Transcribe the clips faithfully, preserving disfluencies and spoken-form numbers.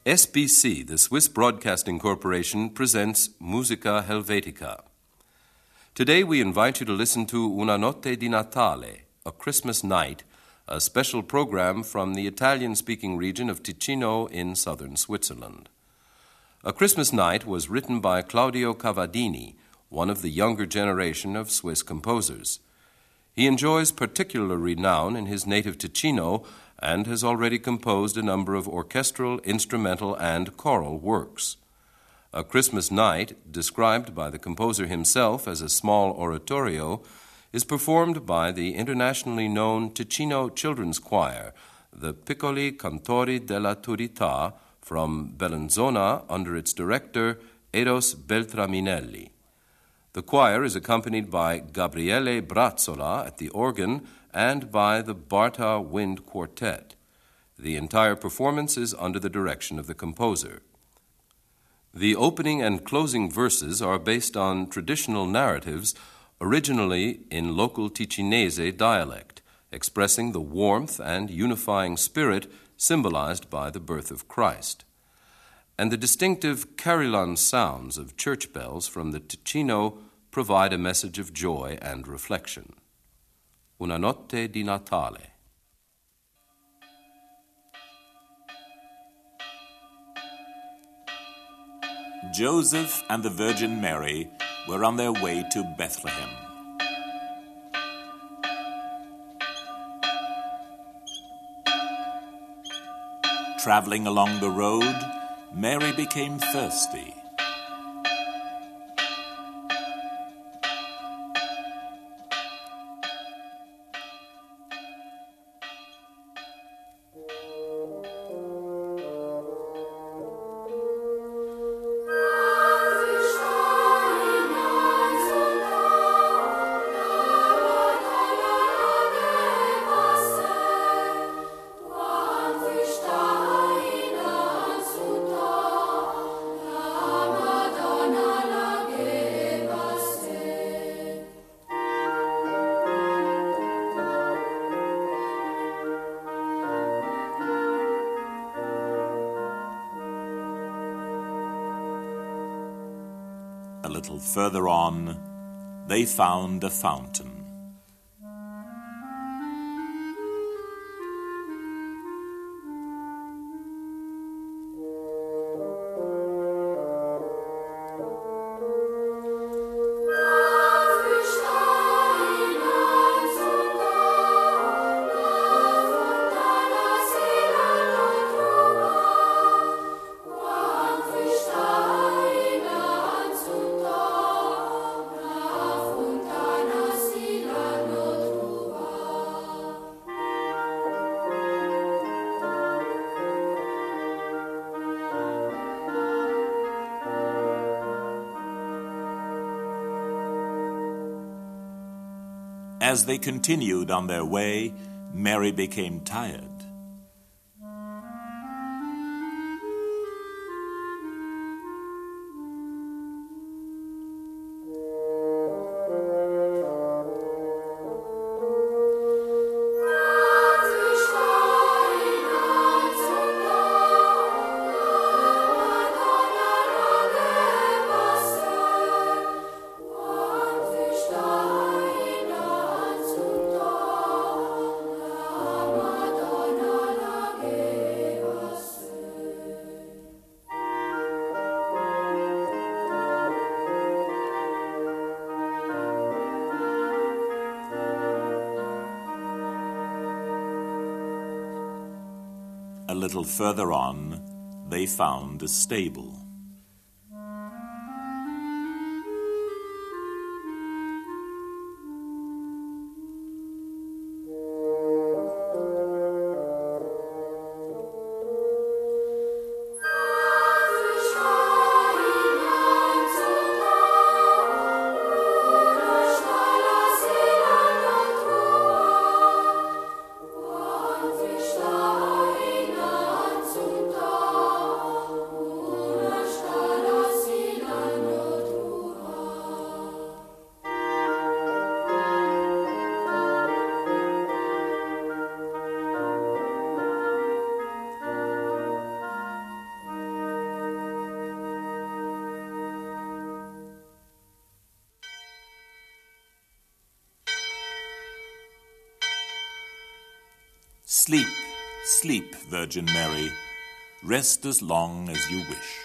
S B C, the Swiss Broadcasting Corporation, presents Musica Helvetica. Today we invite you to listen to Una Notte di Natale, a Christmas night, a special program from the Italian-speaking region of Ticino in southern Switzerland. A Christmas Night was written by Claudio Cavadini, one of the younger generation of Swiss composers. He enjoys particular renown in his native Ticino and has already composed a number of orchestral, instrumental, and choral works. A Christmas Night, described by the composer himself as a small oratorio, is performed by the internationally known Ticino Children's Choir, the Piccoli Cantori della Turità, from Bellinzona under its director, Eros Beltraminelli. The choir is accompanied by Gabriele Brazzola at the organ and by the Barta Wind Quartet. The entire performance is under the direction of the composer. The opening and closing verses are based on traditional narratives originally in local Ticinese dialect, expressing the warmth and unifying spirit symbolized by the birth of Christ. And the distinctive carillon sounds of church bells from the Ticino provide a message of joy and reflection. Una Notte di Natale. Joseph and the Virgin Mary were on their way to Bethlehem. Traveling along the road, Mary became thirsty. A little further on, they found a fountain. As they continued on their way, Mary became tired. A little further on, they found a stable. Sleep, sleep, Virgin Mary. Rest as long as you wish.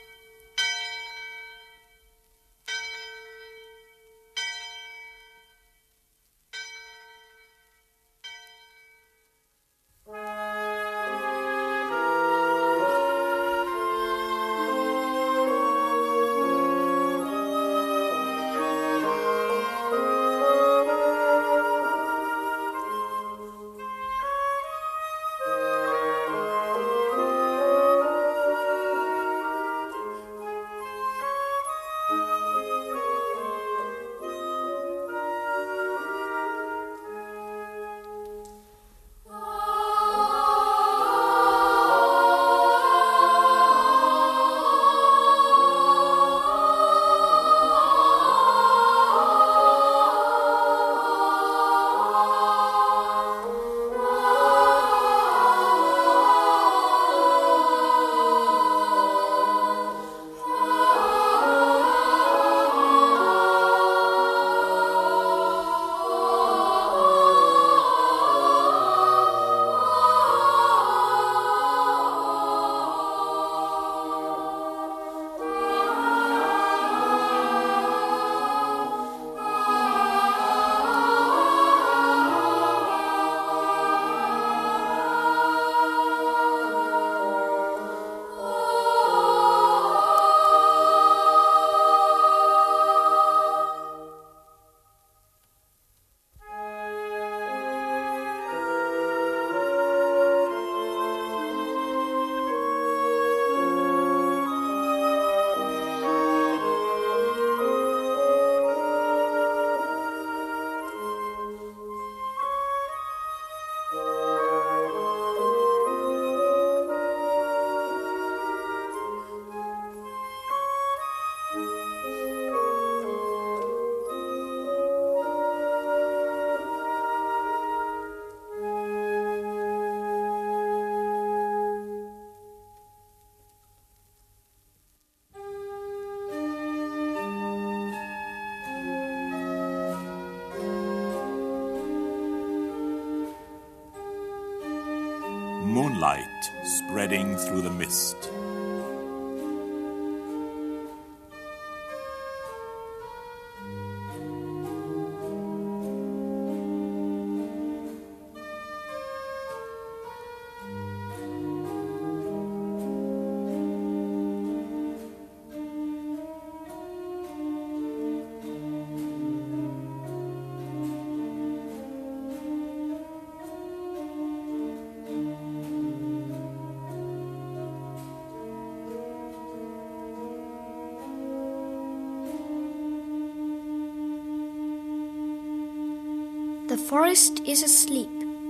Moonlight spreading through the mist. The forest is asleep.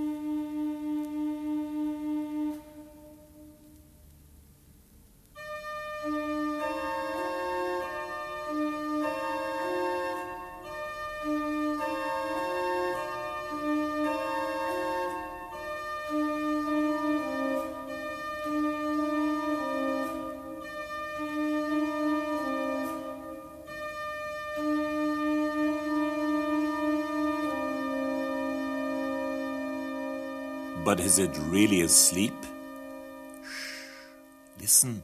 But is it really asleep? Shh, listen.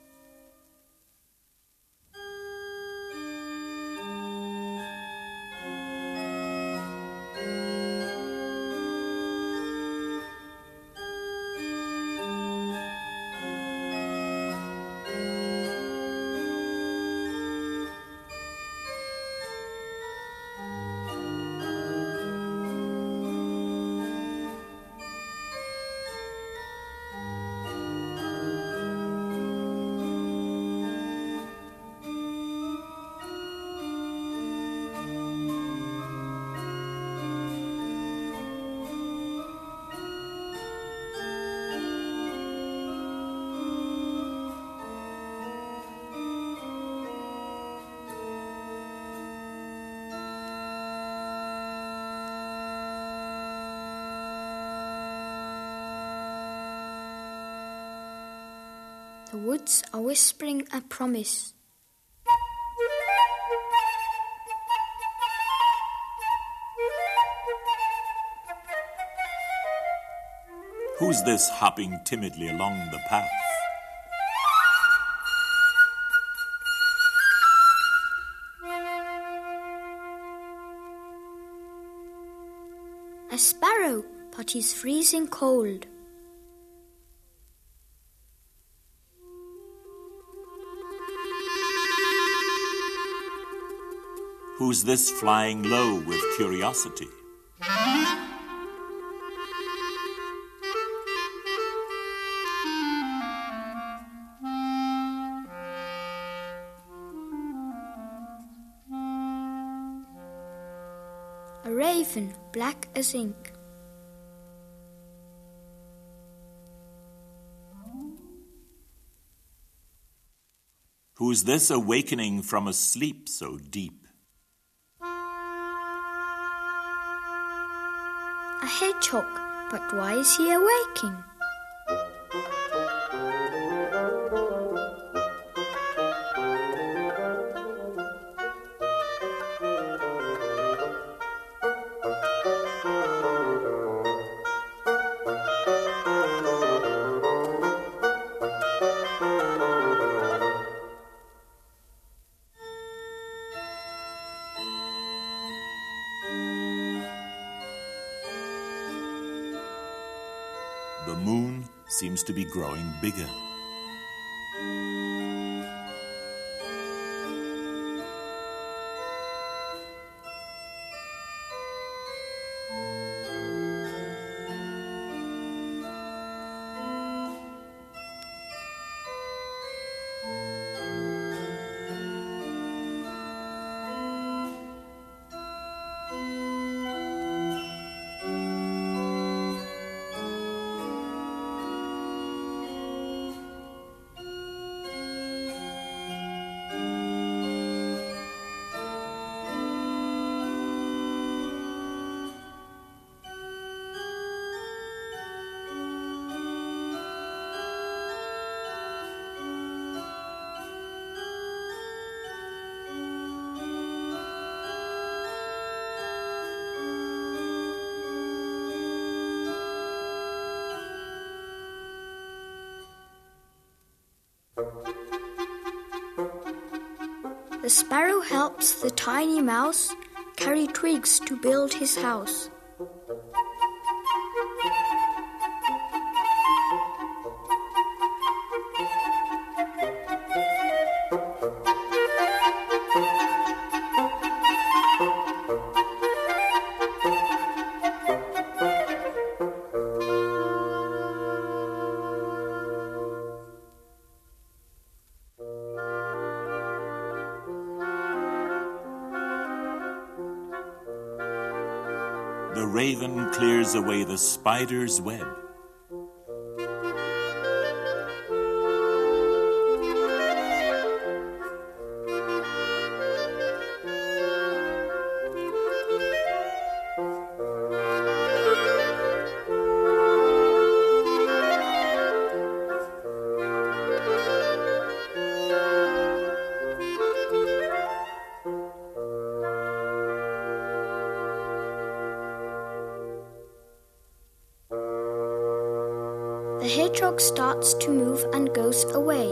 The woods are whispering a promise. Who's this hopping timidly along the path? A sparrow, but he's freezing cold. Who's this flying low with curiosity? A raven, black as ink. Who's this awakening from a sleep so deep? A hedgehog, but why is he awaking? The moon seems to be growing bigger. The sparrow helps the tiny mouse carry twigs to build his house. The raven clears away the spider's web. The hedgehog starts to move and goes away.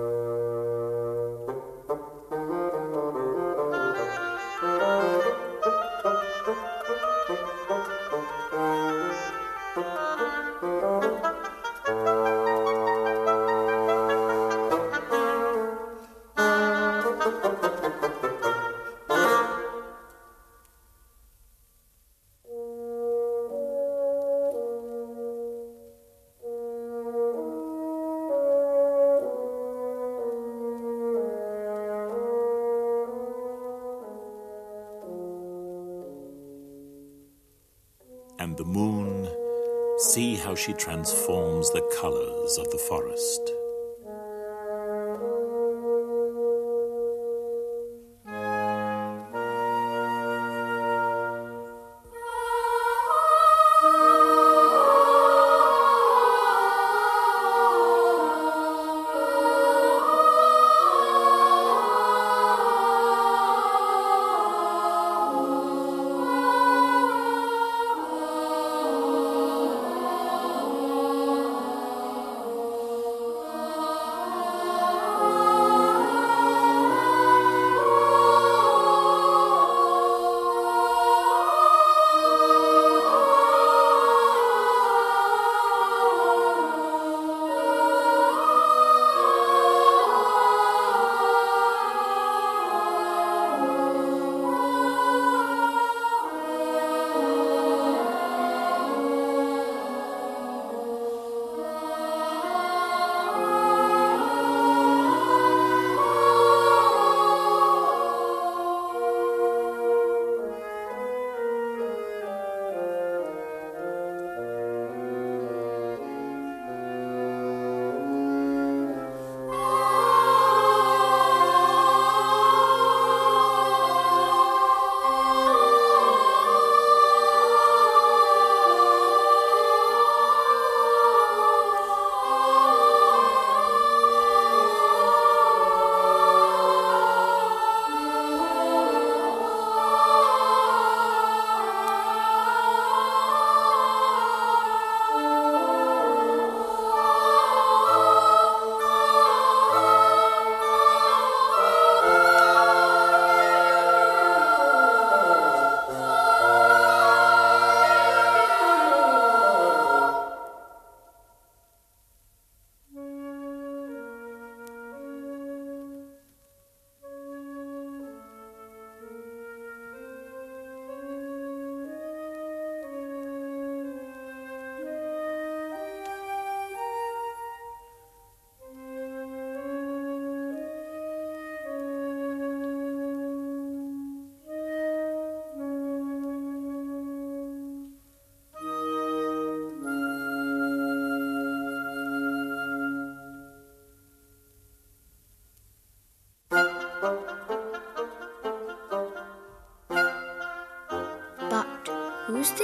And the moon, see how she transforms the colors of the forest.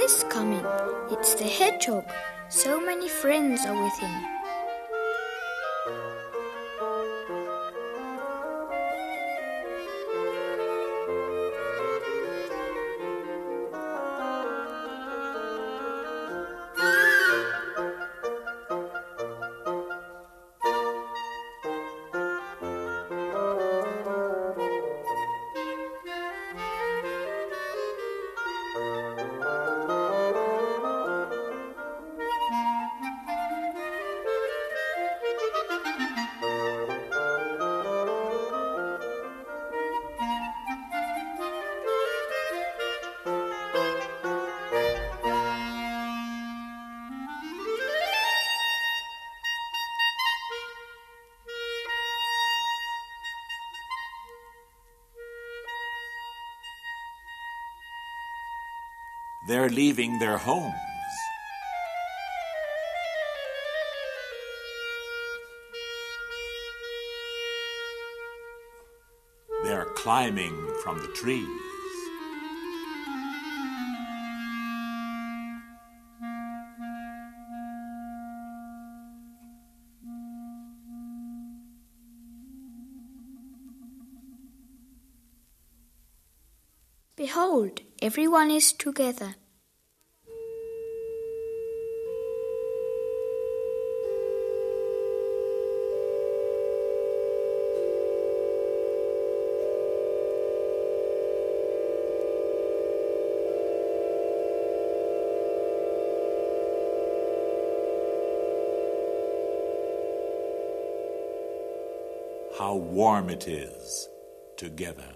this coming? It's the hedgehog. So many friends are with him. They're leaving their homes. They're climbing from the trees. Behold, everyone is together. How warm it is together.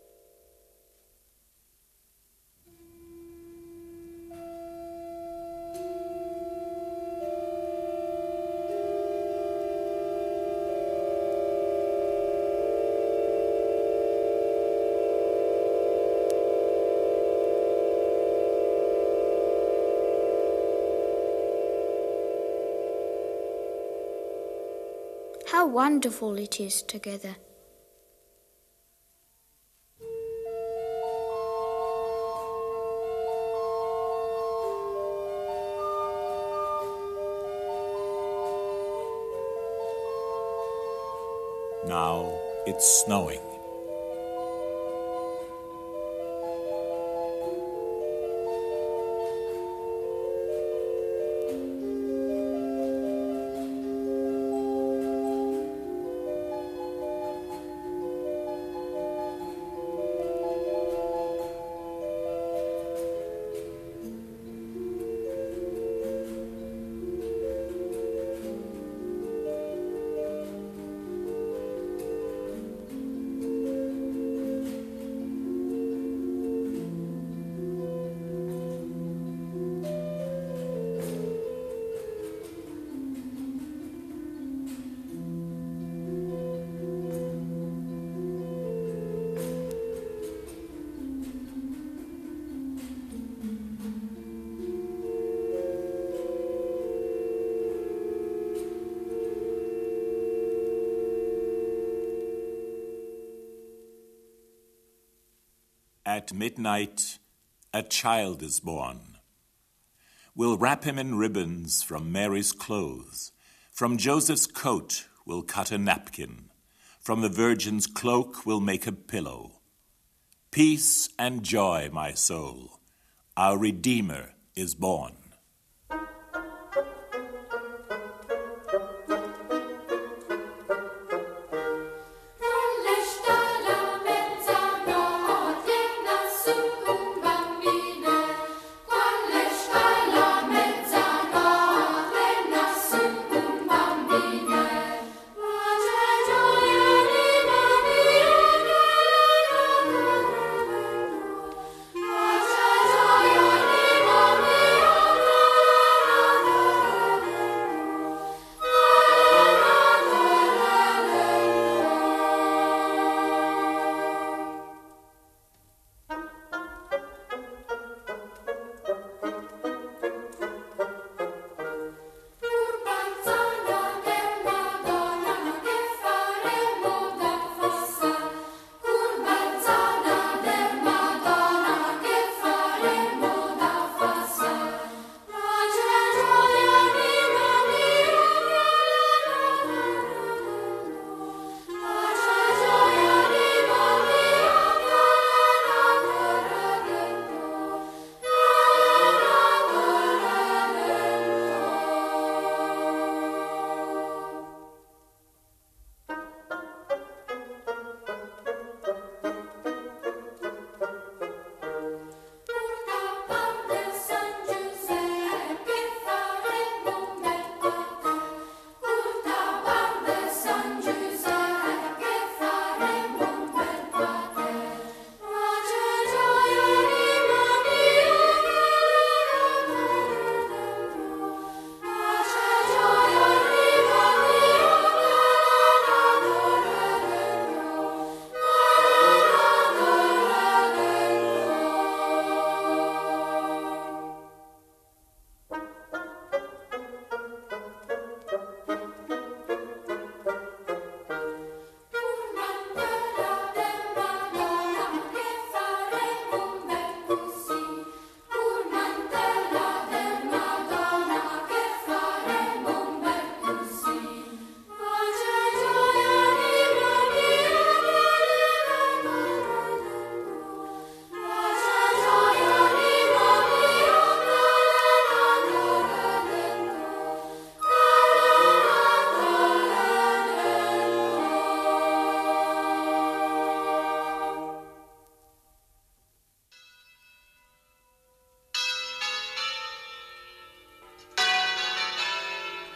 How wonderful it is together. Now it's snowing. At midnight, a child is born. We'll wrap him in ribbons from Mary's clothes. From Joseph's coat we'll cut a napkin. From the Virgin's cloak we'll make a pillow. Peace and joy, my soul. Our Redeemer is born. Gioia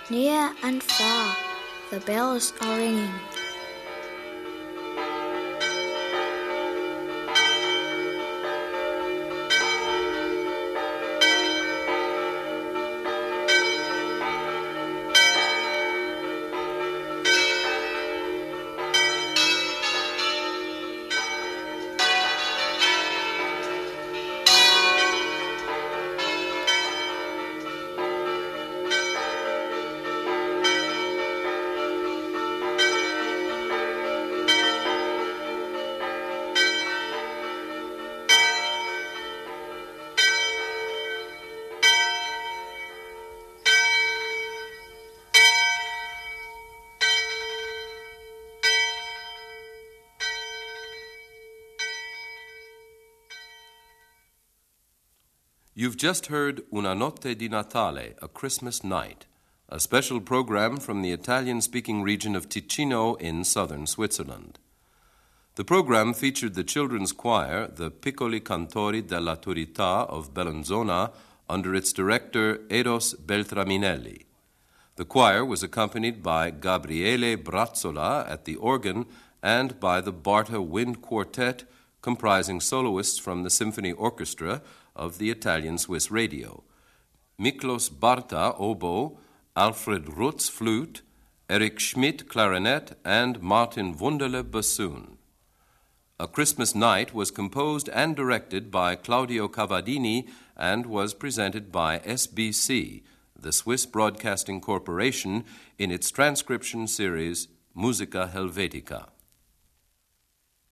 Near and far, the bells are ringing. You've just heard Una Notte di Natale, A Christmas Night, a special program from the Italian-speaking region of Ticino in southern Switzerland. The program featured the children's choir, the Piccoli Cantori della Turità of Bellinzona, under its director Eros Beltraminelli. The choir was accompanied by Gabriele Brazzola at the organ and by the Barta Wind Quartet, comprising soloists from the Symphony Orchestra of the Italian-Swiss Radio, Miklos Barta, oboe, Alfred Rutz, flute, Erich Schmidt, clarinet, and Martin Wunderle, bassoon. A Christmas Night was composed and directed by Claudio Cavadini and was presented by S B C, the Swiss Broadcasting Corporation, in its transcription series Musica Helvetica.